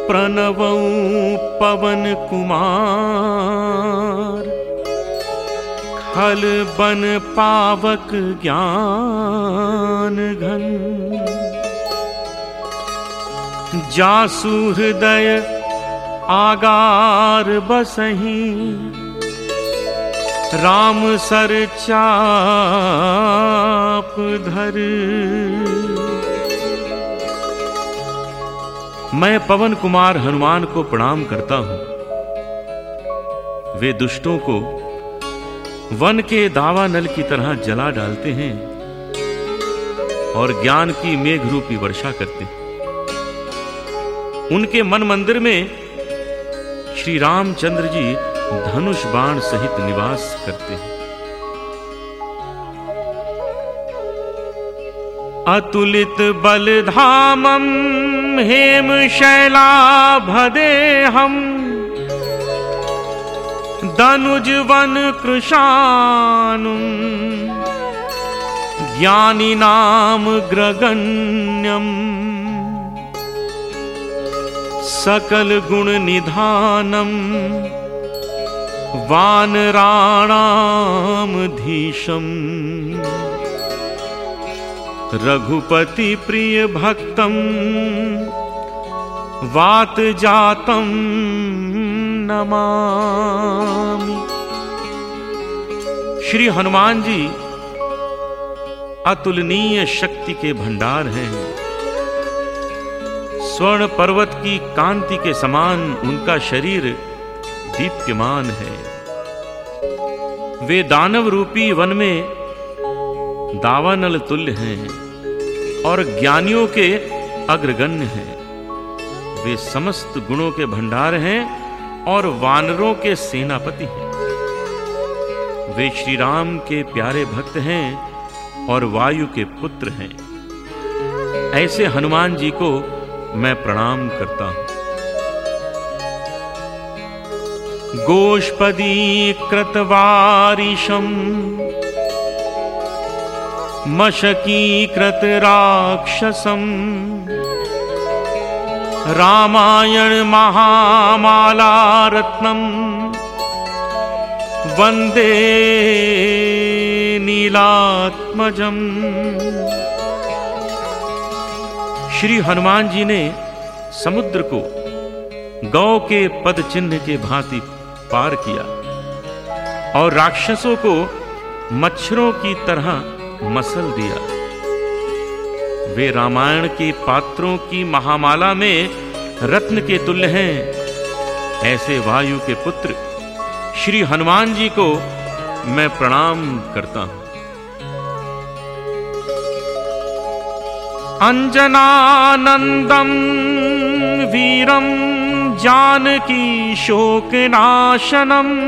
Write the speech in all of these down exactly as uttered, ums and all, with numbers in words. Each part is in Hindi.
प्रणवौ पवन कुमार, खल बन पावक ज्ञान घन। जासु हृदय आगार बसहि, राम सर चाप धर। मैं पवन कुमार हनुमान को प्रणाम करता हूं। वे दुष्टों को वन के दावानल की तरह जला डालते हैं और ज्ञान की मेघ रूपी वर्षा करते हैं। उनके मन मंदिर में श्री रामचंद्र जी धनुष बाण सहित निवास करते हैं। अतुलित बलधामम हेम शैलाभदेहम, दनुज वन कृशानुम ज्ञानी नाम ग्रगण्यम। सकल गुण निधानम वानराणाम धीशम, रघुपति प्रिय भक्तम वात जातम नमामि। श्री हनुमान जी अतुलनीय शक्ति के भंडार हैं। स्वर्ण पर्वत की कांति के समान उनका शरीर दीप्यमान है। वे दानव रूपी वन में दावानल तुल्य हैं और ज्ञानियों के अग्रगण्य हैं। वे समस्त गुणों के भंडार हैं और वानरों के सेनापति हैं। वे श्री राम के प्यारे भक्त हैं और वायु के पुत्र हैं। ऐसे हनुमान जी को मैं प्रणाम करता हूं। गोष्पदी कृतवारिशम, मशकी कृत राक्षसम, रामायण महामाला रत्नम, वंदे नीलात्मजम। श्री हनुमान जी ने समुद्र को गौ के पद चिन्ह के भांति पार किया और राक्षसों को मच्छरों की तरह मसल दिया। वे रामायण के पात्रों की महामाला में रत्न के तुल्य हैं। ऐसे वायु के पुत्र श्री हनुमान जी को मैं प्रणाम करता हूं। अंजनानंदम वीरम जानकी शोकनाशनम,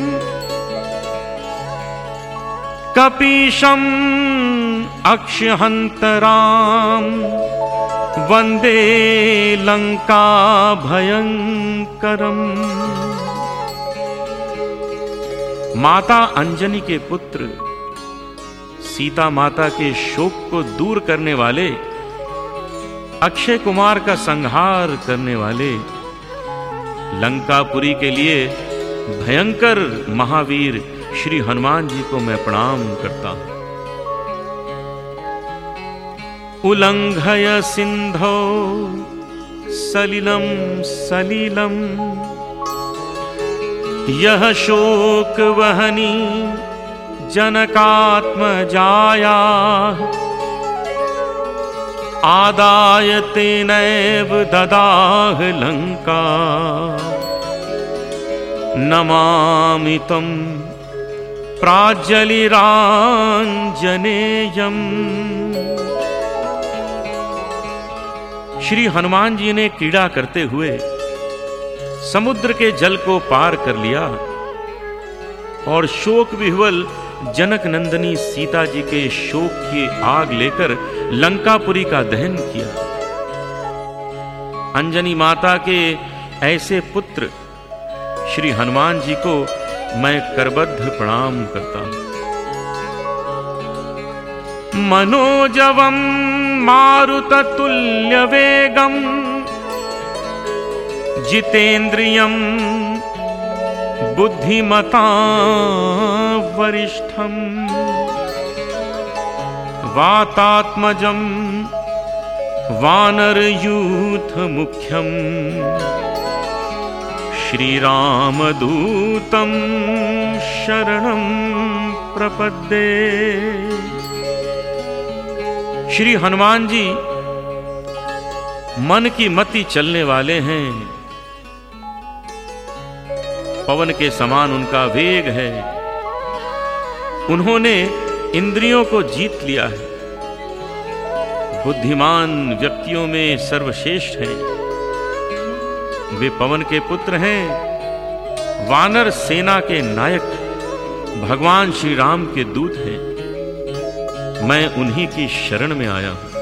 कपीशम अक्षहंतराम, वंदे लंका भयंकरम। माता अंजनी के पुत्र, सीता माता के शोक को दूर करने वाले, अक्षय कुमार का संहार करने वाले, लंकापुरी के लिए भयंकर महावीर श्री हनुमान जी को मैं प्रणाम करता हूं। उल्लंघय सिंधौ सलिलम सलिलम, यह शोक वहनी जनकात्मजाया, आदाय तेनैव ददाह लंका, नमामि तं प्राज्जलिरांजनेयम। श्री हनुमान जी ने क्रीड़ा करते हुए समुद्र के जल को पार कर लिया और शोक विह्वल जनक नंदनी सीता जी के शोक की आग लेकर लंकापुरी का दहन किया। अंजनी माता के ऐसे पुत्र श्री हनुमान जी को मैं करबद्ध प्रणाम करता हूं। मनोजवम मारुततुल्य वेगम, जितेन्द्रियं बुद्धिमतां वरिष्ठं वातात्मजं वानरयूथमुख्यं श्रीरामदूतं शरणं प्रपद्ये। श्री हनुमान जी मन की मति चलने वाले हैं। पवन के समान उनका वेग है। उन्होंने इंद्रियों को जीत लिया है। बुद्धिमान व्यक्तियों में सर्वश्रेष्ठ हैं। वे पवन के पुत्र हैं। वानर सेना के नायक भगवान श्री राम के दूत हैं। मैं उन्हीं की शरण में आया हूं।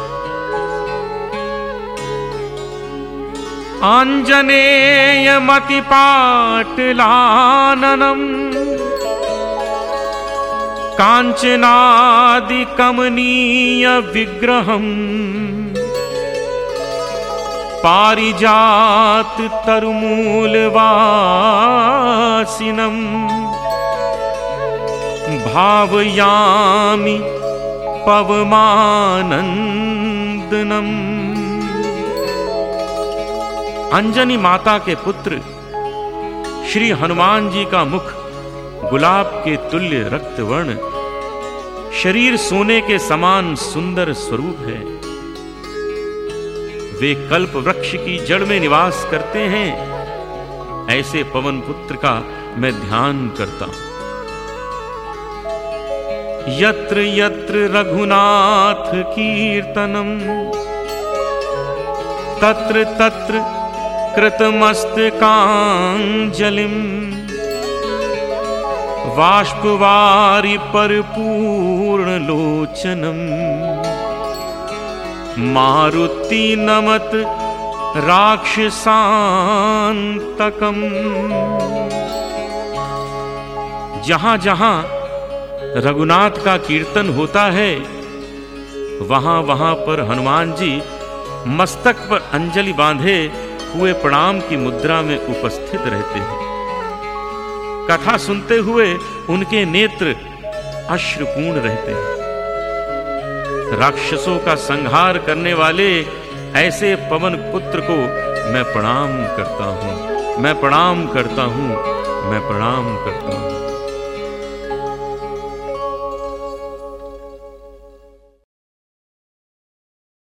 आंजनेयमतिपाटलाननं कांचनादिकमनीय विग्रहम् पारिजात तरुमूलवासिनम् भावयामि पवमानंदनम्। अंजनी माता के पुत्र श्री हनुमान जी का मुख गुलाब के तुल्य रक्तवर्ण, शरीर सोने के समान सुंदर स्वरूप है। वे कल्प वृक्ष की जड़ में निवास करते हैं। ऐसे पवन पुत्र का मैं ध्यान करता हूं। यत्र यत्र रघुनाथ कीर्तनम तत्र तत्र कृतमस्तकांजलिं बाष्पवारि परिपूर्ण लोचनम् मारुति नमत राक्षसांतकम्। जहां जहां रघुनाथ का कीर्तन होता है, वहां वहां पर हनुमान जी मस्तक पर अंजलि बांधे हुए प्रणाम की मुद्रा में उपस्थित रहते हैं। कथा सुनते हुए उनके नेत्र अश्रुपूर्ण रहते हैं। राक्षसों का संहार करने वाले ऐसे पवन पुत्र को मैं प्रणाम करता हूं, मैं प्रणाम करता हूं, मैं प्रणाम करता हूं।